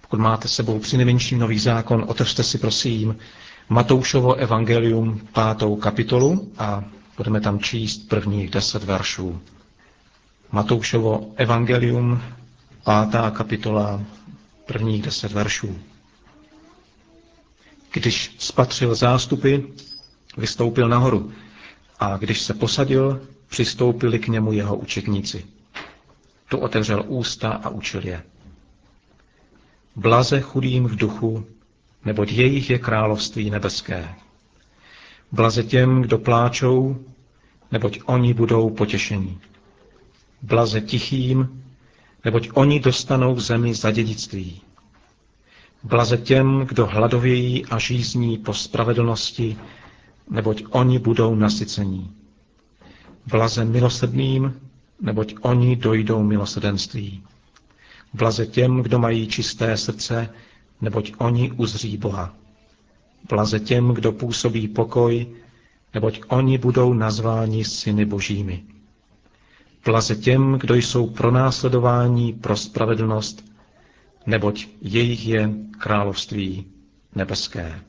Pokud máte s sebou přinejmenším Nový zákon, otevřte si prosím Matoušovo evangelium 5. kapitolu a budeme tam číst prvních 10 veršů. Matoušovo evangelium 5. kapitola, prvních 10 veršů. Když spatřil zástupy, vystoupil nahoru a když se posadil, přistoupili k němu jeho učedníci. Tu otevřel ústa a učil je. Blaze chudým v duchu, neboť jejich je království nebeské. Blaze těm, kdo pláčou, neboť oni budou potěšení. Blaze tichým, neboť oni dostanou v zemi za dědictví. Blaze těm, kdo hladovějí a žízní po spravedlnosti, neboť oni budou nasycení. Blaze milosrdným, neboť oni dojdou milosrdenství. Blaze těm, kdo mají čisté srdce, neboť oni uzří Boha. Blaze těm, kdo působí pokoj, neboť oni budou nazváni syny božími. Blaze těm, kdo jsou pronásledováni pro spravedlnost, neboť jejich je království nebeské.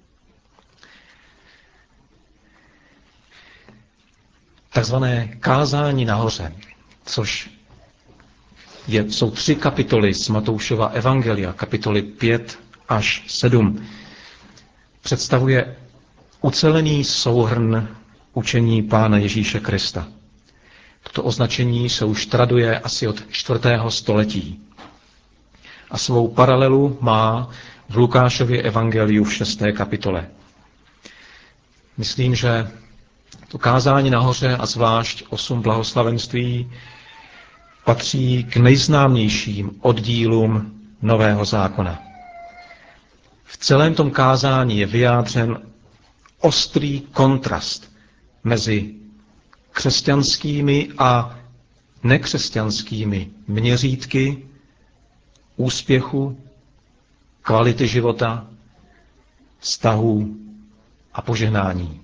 Takzvané kázání nahoře, což jsou 3 kapitoly z Matoušova evangelia, kapitoly 5 až 7, představuje ucelený souhrn učení Pána Ježíše Krista. Toto označení se už traduje asi od 4. století. A svou paralelu má v Lukášově evangeliu v 6. kapitole. Myslím, že to kázání nahoře a zvlášť 8 blahoslavenství patří k nejznámějším oddílům Nového zákona. V celém tom kázání je vyjádřen ostrý kontrast mezi křesťanskými a nekřesťanskými měřítky úspěchu, kvality života, vztahů a požehnání.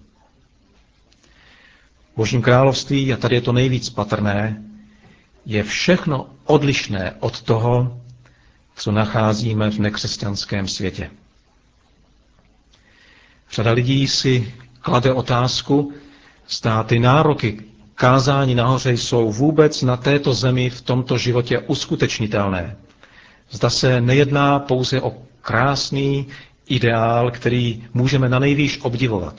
V Božím království, a tady je to nejvíc patrné, je všechno odlišné od toho, co nacházíme v nekřesťanském světě. Řada lidí si klade otázku, zda ty nároky kázání nahoře jsou vůbec na této zemi v tomto životě uskutečnitelné. Zda se nejedná pouze o krásný ideál, který můžeme nanejvýš obdivovat.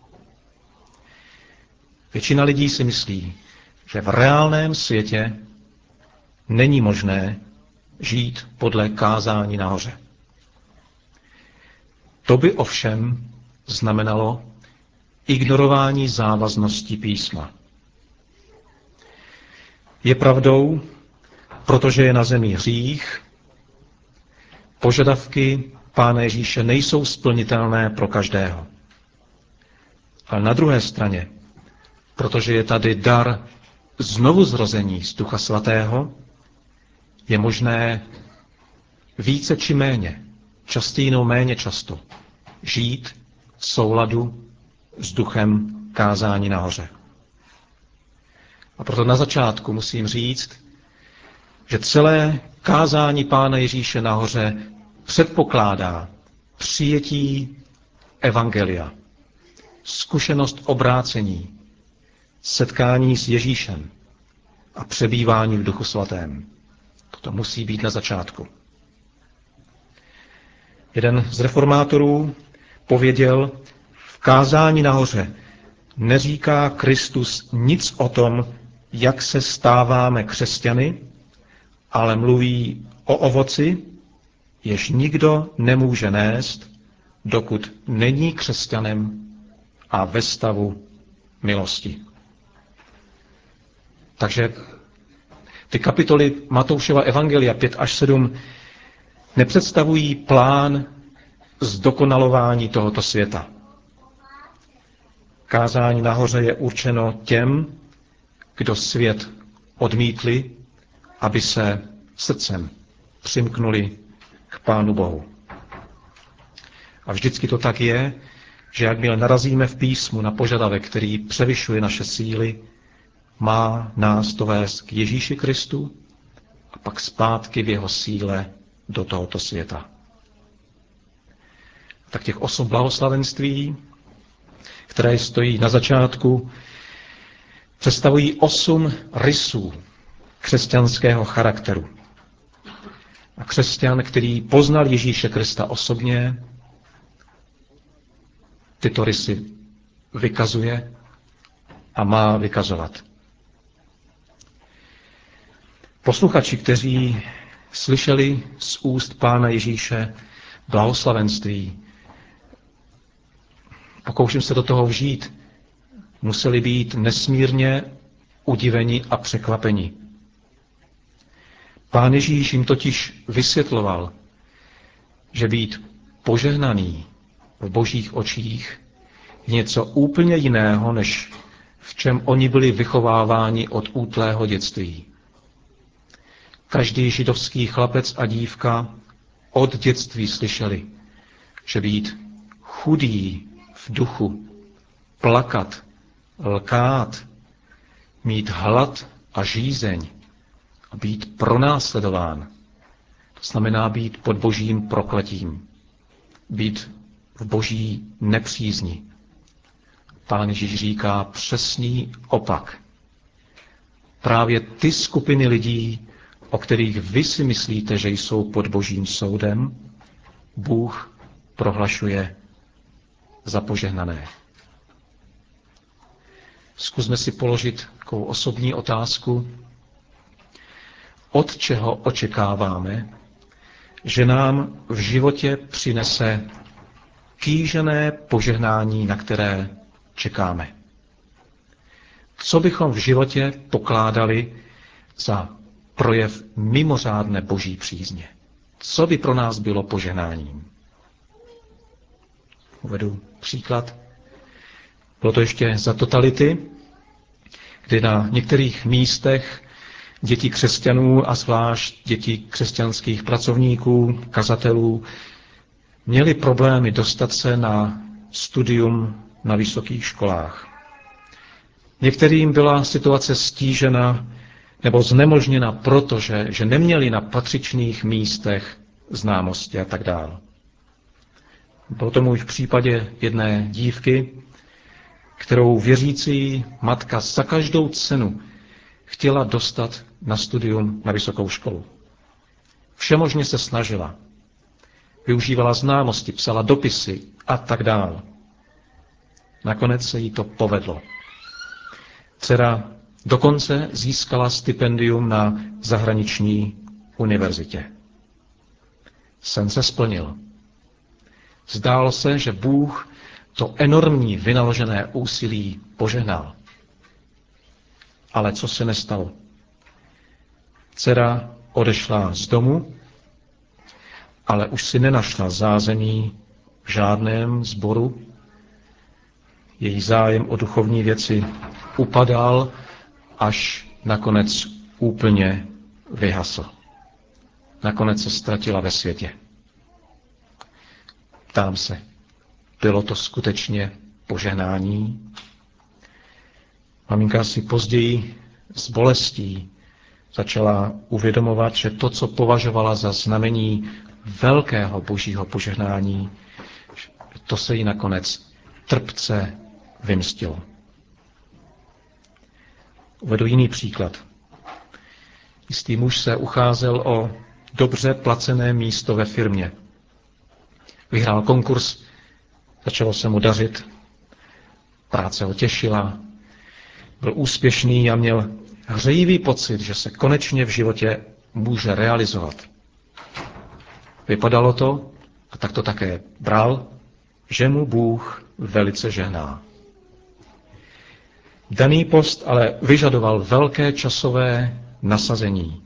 Většina lidí si myslí, že v reálném světě není možné žít podle kázání nahoře. To by ovšem znamenalo ignorování závazností písma. Je pravdou, protože je na zemi hřích, požadavky Pána Ježíše nejsou splnitelné pro každého. Ale na druhé straně, protože je tady dar znovuzrození z Ducha Svatého, je možné více či méně, častěji nebo méně často, žít v souladu s duchem kázání nahoře. A proto na začátku musím říct, že celé kázání Pána Ježíše nahoře předpokládá přijetí evangelia, zkušenost obrácení, setkání s Ježíšem a přebývání v Duchu Svatém. To musí být na začátku. Jeden z reformátorů pověděl, v kázání nahoře neříká Kristus nic o tom, jak se stáváme křesťany, ale mluví o ovoci, jež nikdo nemůže nést, dokud není křesťanem a ve stavu milosti. Takže ty kapitoly Matoušova evangelia 5 až 7 nepředstavují plán zdokonalování tohoto světa. Kázání nahoře je určeno těm, kdo svět odmítli, aby se srdcem přimknuli k Pánu Bohu. A vždycky to tak je, že jakmile narazíme v písmu na požadavek, který převyšuje naše síly, má nás to vést k Ježíši Kristu a pak zpátky v jeho síle do tohoto světa. Tak těch 8 blahoslavenství, které stojí na začátku, představují 8 rysů křesťanského charakteru. A křesťan, který poznal Ježíše Krista osobně, tyto rysy vykazuje a má vykazovat. Posluchači, kteří slyšeli z úst Pána Ježíše blahoslavenství, pokouším se do toho vžít, museli být nesmírně udiveni a překvapeni. Pán Ježíš jim totiž vysvětloval, že být požehnaný v Božích očích je něco úplně jiného, než v čem oni byli vychováváni od útlého dětství. Každý židovský chlapec a dívka od dětství slyšeli, že být chudý v duchu, plakat, lkát, mít hlad a žízeň a být pronásledován, to znamená být pod Božím prokletím, být v Boží nepřízni. Pán Ježíš říká přesný opak. Právě ty skupiny lidí, o kterých vy si myslíte, že jsou pod Božím soudem, Bůh prohlašuje za požehnané. Zkusme si položit takovou osobní otázku, od čeho očekáváme, že nám v životě přinese kýžené požehnání, na které čekáme. Co bychom v životě pokládali za projev mimořádné Boží přízně? Co by pro nás bylo požehnáním? Uvedu příklad. Bylo to ještě za totality, kdy na některých místech děti křesťanů a zvlášť děti křesťanských pracovníků, kazatelů, měli problémy dostat se na studium na vysokých školách. Některým byla situace stížena nebo znemožněna, protože neměli na patřičných místech známosti a tak dále. Bylo tomu i v případě jedné dívky, kterou věřící matka za každou cenu chtěla dostat na studium na vysokou školu. Všemožně se snažila. Využívala známosti, psala dopisy a tak dále. Nakonec se jí to povedlo. Dcera dokonce získala stipendium na zahraniční univerzitě. Sen se splnil. Zdálo se, že Bůh to enormní vynaložené úsilí požehnal. Ale co se nestalo? Dcera odešla z domu, ale už si nenašla zázemí v žádném sboru. Její zájem o duchovní věci upadal, až nakonec úplně vyhasl. Nakonec se ztratila ve světě. Ptám se, bylo to skutečně požehnání? Maminka si později s bolestí začala uvědomovat, že to, co považovala za znamení velkého božího požehnání, to se jí nakonec trpce vymstilo. Uvedu jiný příklad. Jistý muž se ucházel o dobře placené místo ve firmě. Vyhrál konkurs, začalo se mu dařit, práce ho těšila, byl úspěšný a měl hřejivý pocit, že se konečně v životě může realizovat. Vypadalo to, a tak to také bral, že mu Bůh velice žehná. Daný post ale vyžadoval velké časové nasazení.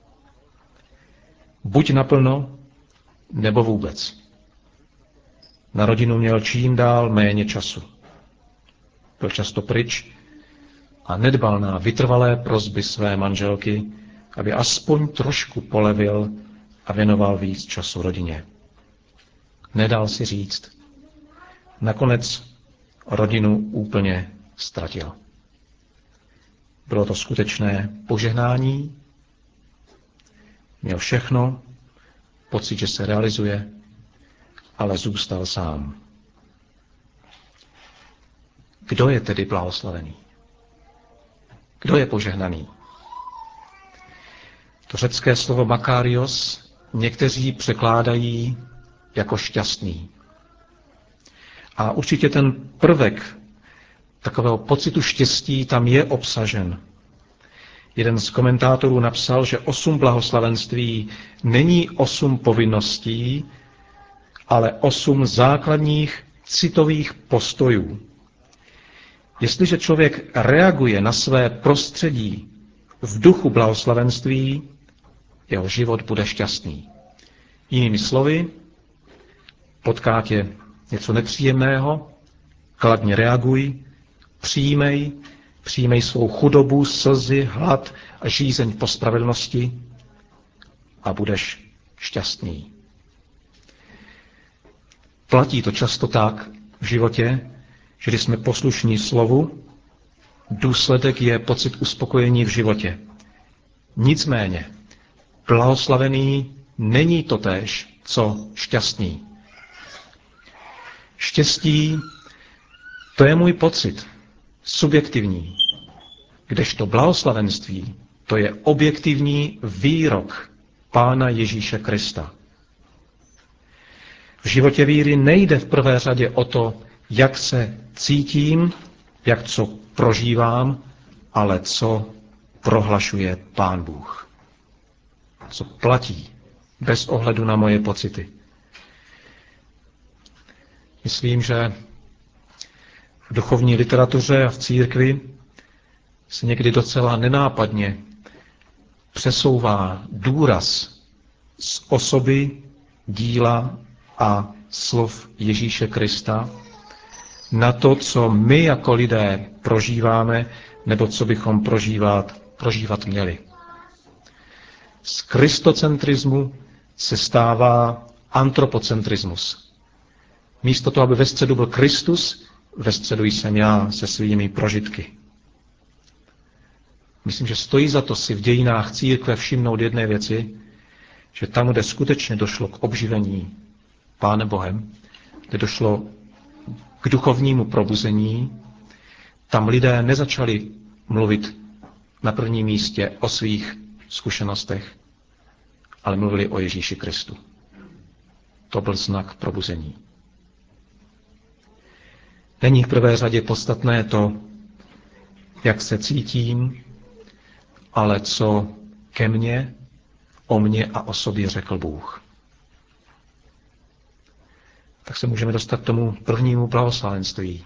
Buď naplno, nebo vůbec. Na rodinu měl čím dál méně času. Byl často pryč a nedbal na vytrvalé prosby své manželky, aby aspoň trošku polevil a věnoval víc času rodině. Nedal si říct. Nakonec rodinu úplně ztratil. Bylo to skutečné požehnání, měl všechno, pocit, že se realizuje, ale zůstal sám. Kdo je tedy blahoslavený? Kdo je požehnaný? To řecké slovo makarios někteří překládají jako šťastný. A určitě ten prvek takového pocitu štěstí tam je obsažen. Jeden z komentátorů napsal, že 8 blahoslavenství není 8 povinností, ale 8 základních citových postojů. Jestliže člověk reaguje na své prostředí v duchu blahoslavenství, jeho život bude šťastný. Jinými slovy, potká tě něco nepříjemného, kladně reaguj, přijmej svou chudobu, slzy, hlad a žízeň po spravedlnosti a budeš šťastný. Platí to často tak v životě, že když jsme poslušní slovu, důsledek je pocit uspokojení v životě. Nicméně, blahoslavený není totéž, co šťastný. Štěstí, to je můj pocit, subjektivní, kdežto blahoslavenství, to je objektivní výrok Pána Ježíše Krista. V životě víry nejde v prvé řadě o to, jak se cítím, jak co prožívám, ale co prohlašuje Pán Bůh. Co platí, bez ohledu na moje pocity. Myslím, že v duchovní literatuře a v církvi se někdy docela nenápadně přesouvá důraz z osoby, díla a slov Ježíše Krista na to, co my jako lidé prožíváme, nebo co bychom prožívat měli. Z kristocentrismu se stává antropocentrismus. Místo toho, aby ve středu byl Kristus, ve středu jsem já se svými prožitky. Myslím, že stojí za to si v dějinách církve všimnout jedné věci, že tam, kde skutečně došlo k obživení Pánem Bohem, kde došlo k duchovnímu probuzení, tam lidé nezačali mluvit na prvním místě o svých zkušenostech, ale mluvili o Ježíši Kristu. To byl znak probuzení. Není v prvé řadě podstatné to, jak se cítím, ale co ke mně, o mně a o sobě řekl Bůh. Tak se můžeme dostat k tomu prvnímu blahoslavenství.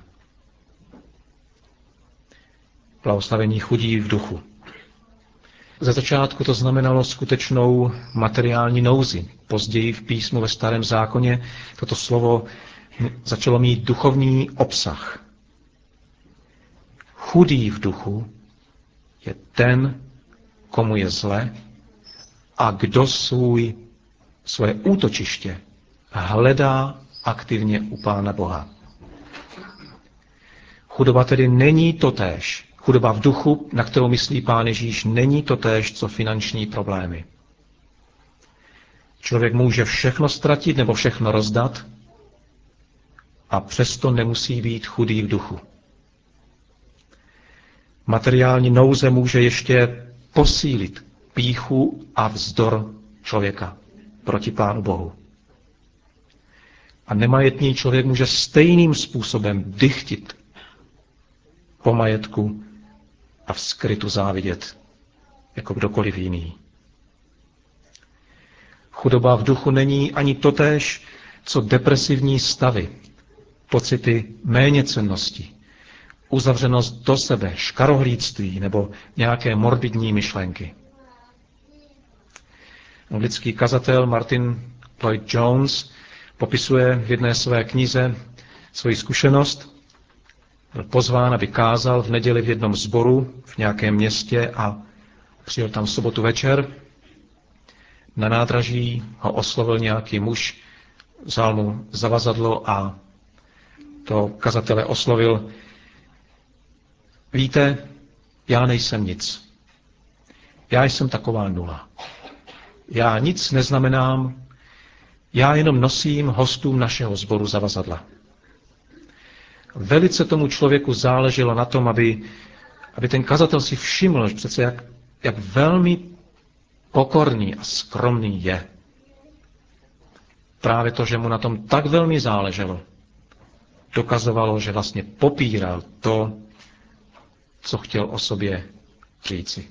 Blahoslavení chudí v duchu. Ze začátku to znamenalo skutečnou materiální nouzi. Později v písmu ve Starém zákoně toto slovo začalo mít duchovní obsah. Chudý v duchu je ten, komu je zle a kdo svoje útočiště hledá aktivně u Pána Boha. Chudoba tedy není totéž. Chudoba v duchu, na kterou myslí Pán Ježíš, není totéž, co finanční problémy. Člověk může všechno ztratit nebo všechno rozdat a přesto nemusí být chudý v duchu. Materiální nouze může ještě posílit pýchu a vzdor člověka proti Pánu Bohu. A nemajetný člověk může stejným způsobem dychtit po majetku a v skrytu závidět, jako kdokoliv jiný. Chudoba v duchu není ani totéž, co depresivní stavy, pocity méněcennosti, uzavřenost do sebe, škarohlídství nebo nějaké morbidní myšlenky. Anglický kazatel Martin Lloyd-Jones popisuje v jedné své knize svoji zkušenost. Byl pozván, aby kázal v neděli v jednom sboru v nějakém městě a přijel tam v sobotu večer. Na nádraží ho oslovil nějaký muž, vzal mu zavazadlo a to kazatele oslovil: víte, já nejsem nic. Já jsem taková nula. Já nic neznamenám, Já jenom nosím hostům našeho sboru zavazadla. Velice tomu člověku záleželo na tom, aby ten kazatel si všiml, že přece jak velmi pokorný a skromný je. Právě to, že mu na tom tak velmi záleželo, dokazovalo, že vlastně popíral to, co chtěl o sobě říci.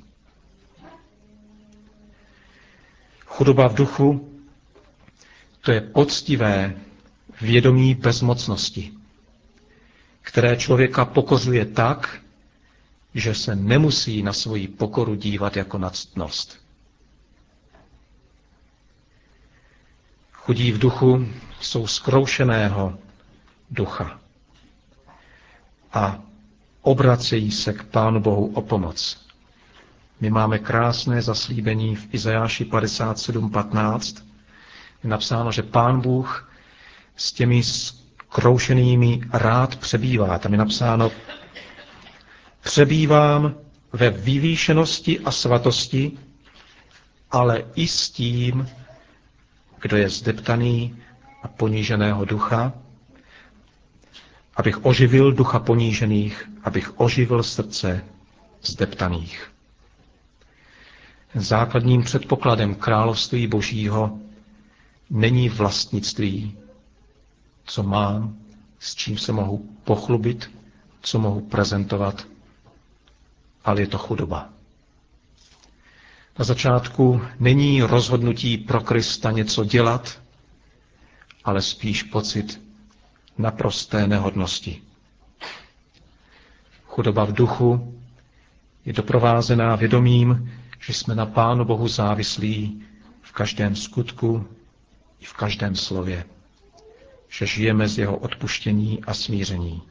Chudoba v duchu, to je poctivé vědomí bezmocnosti, které člověka pokořuje tak, že se nemusí na svoji pokoru dívat jako na ctnost. Chudí v duchu jsou zkroušeného ducha a obracejí se k Pánu Bohu o pomoc. My máme krásné zaslíbení v Izajáši 57:15. Je napsáno, že Pán Bůh s těmi zkroušenými rád přebývá. Tam je napsáno: přebývám ve vyvýšenosti a svatosti, ale i s tím, kdo je zdeptaný a poníženého ducha, abych oživil ducha ponížených, abych oživil srdce zdeptaných. Základním předpokladem království Božího není vlastnictví, co mám, s čím se mohu pochlubit, co mohu prezentovat, ale je to chudoba. Na začátku není rozhodnutí pro Krista něco dělat, ale spíš pocit naprosté nehodnosti. Chudoba v duchu je doprovázená vědomím, že jsme na Pánu Bohu závislí v každém skutku i v každém slově, že žijeme z jeho odpuštění a smíření.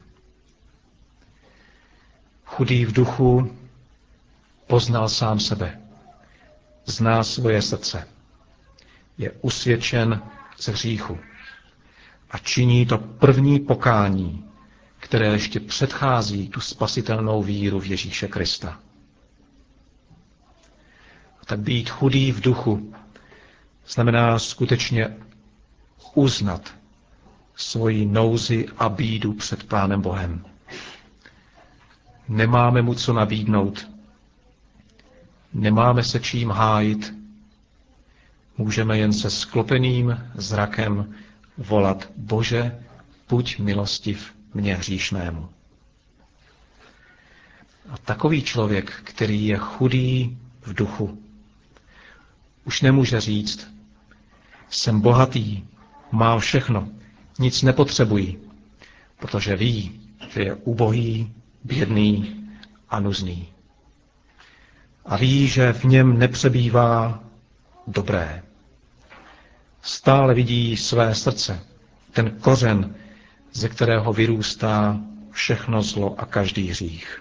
Chudý v duchu poznal sám sebe, zná svoje srdce, je usvědčen ze hříchu a činí to první pokání, které ještě předchází tu spasitelnou víru v Ježíše Krista. A tak být chudý v duchu znamená skutečně uznat svoji nouzi a bídu před Pánem Bohem. Nemáme mu co nabídnout, nemáme se čím hájit, můžeme jen se sklopeným zrakem volat: Bože, buď milostiv mně hříšnému. A takový člověk, který je chudý v duchu, už nemůže říct: jsem bohatý, mám všechno, nic nepotřebuji, protože ví, že je ubohý, bědný a nuzný. A ví, že v něm nepřebývá dobré. Stále vidí své srdce, ten kořen, ze kterého vyrůstá všechno zlo a každý hřích.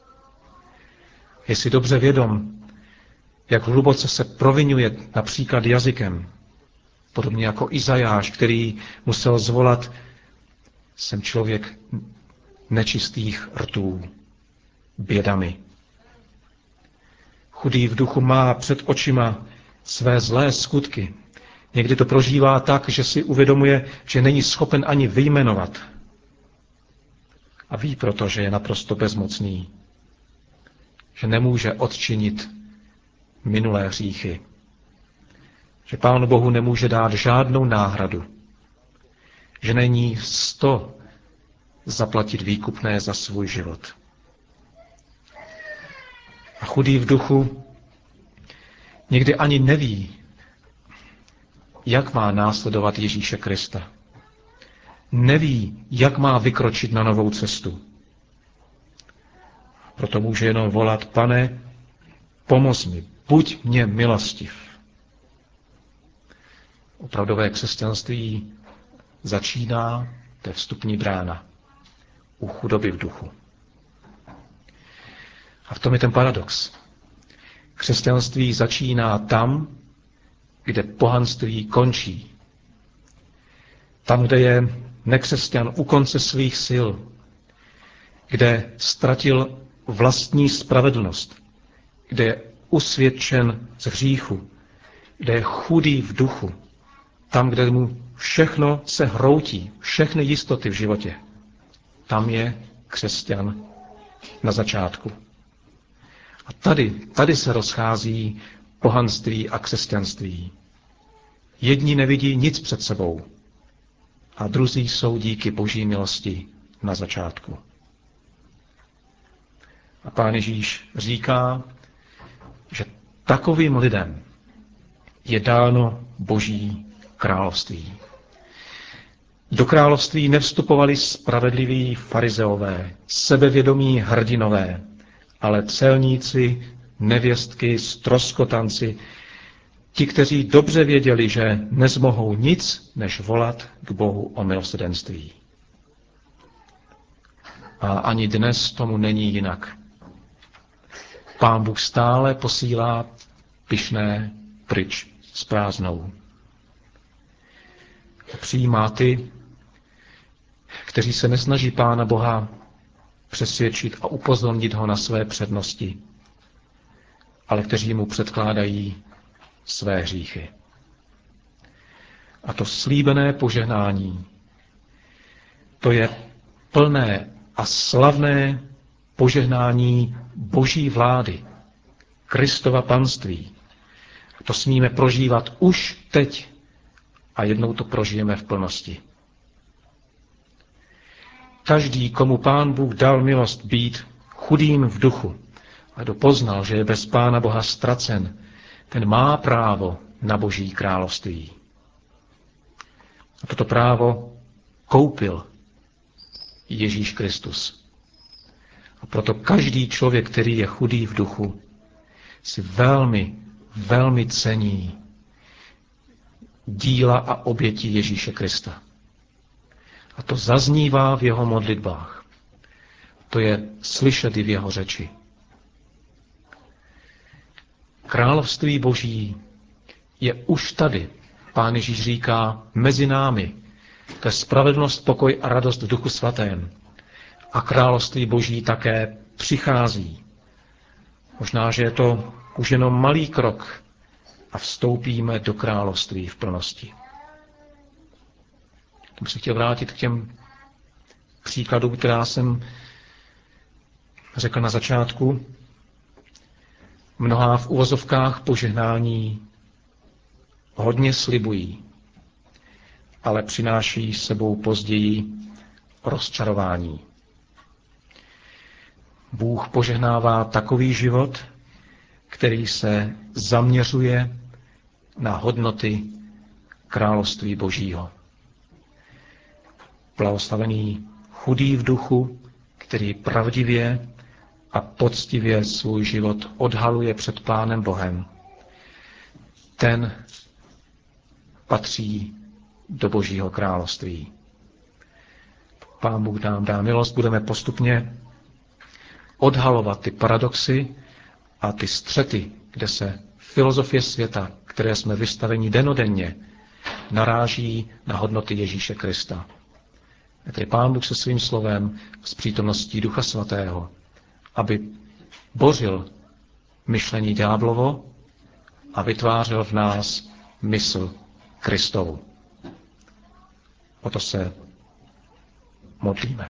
Je si dobře vědom, jak hluboce se provinuje například jazykem, podobně jako Izajáš, který musel zvolat: jsem člověk nečistých rtů, bědami. Chudý v duchu má před očima své zlé skutky. Někdy to prožívá tak, že si uvědomuje, že není schopen ani vyjmenovat. A ví proto, že je naprosto bezmocný. Že nemůže odčinit minulé hříchy. Že Pánu Bohu nemůže dát žádnou náhradu. Že není 100 zaplatit výkupné za svůj život. A chudý v duchu někdy ani neví, jak má následovat Ježíše Krista. Neví, jak má vykročit na novou cestu. Proto může jenom volat: Pane, pomoz mi, buď mě milostiv. Opravdové křesťanství začíná, to je vstupní brána, u chudoby v duchu. A v tom je ten paradox. Křesťanství začíná tam, kde pohanství končí. Tam, kde je nekřesťan u konce svých sil, kde ztratil vlastní spravedlnost, kde je usvědčen z hříchu, kde je chudý v duchu, tam, kde mu všechno se hroutí, všechny jistoty v životě, tam je křesťan na začátku. A tady se rozchází pohanství a křesťanství. Jedni nevidí nic před sebou a druzí jsou díky Boží milosti na začátku. A Pán Ježíš říká, že takovým lidem je dáno Boží království. Do království nevstupovali spravedliví farizeové, sebevědomí hrdinové, ale celníci, nevěstky, ztroskotanci, ti, kteří dobře věděli, že nezmohou nic, než volat k Bohu o milosrdenství. A ani dnes tomu není jinak. Pán Bůh stále posílá pyšné pryč s prázdnou. Přijímá ty, kteří se nesnaží Pána Boha přesvědčit a upozornit ho na své přednosti, ale kteří mu předkládají své hříchy. A to slíbené požehnání, to je plné a slavné požehnání Boží vlády, Kristova panství. A to smíme prožívat už teď a jednou to prožijeme v plnosti. Každý, komu Pán Bůh dal milost být chudým v duchu a kdo poznal, že je bez Pána Boha ztracen, ten má právo na Boží království. A toto právo koupil Ježíš Kristus. A proto každý člověk, který je chudý v duchu, si velmi, velmi cení díla a oběti Ježíše Krista. A to zaznívá v jeho modlitbách. To je slyšet i v jeho řeči. Království Boží je už tady. Pán Ježíš říká mezi námi. To je spravedlnost, pokoj a radost v Duchu Svatém. A království Boží také přichází. Možná, že je to už jenom malý krok a vstoupíme do království v plnosti. Já bych se chtěl vrátit k těm příkladům, která jsem řekl na začátku. Mnohá v uvozovkách požehnání hodně slibují, ale přináší sebou později rozčarování. Bůh požehnává takový život, který se zaměřuje na hodnoty království Božího. Blahoslavený chudý v duchu, který pravdivě a poctivě svůj život odhaluje před Pánem Bohem. Ten patří do Božího království. Pán Bůh nám dá milost, budeme postupně odhalovat ty paradoxy a ty střety, kde se filozofie světa, které jsme vystaveni dennodenně, naráží na hodnoty Ježíše Krista. Je tedy Pán Bůh se svým slovem s přítomností Ducha Svatého, aby bořil myšlení ďáblovo a vytvářel v nás mysl Kristovu. O to se modlíme.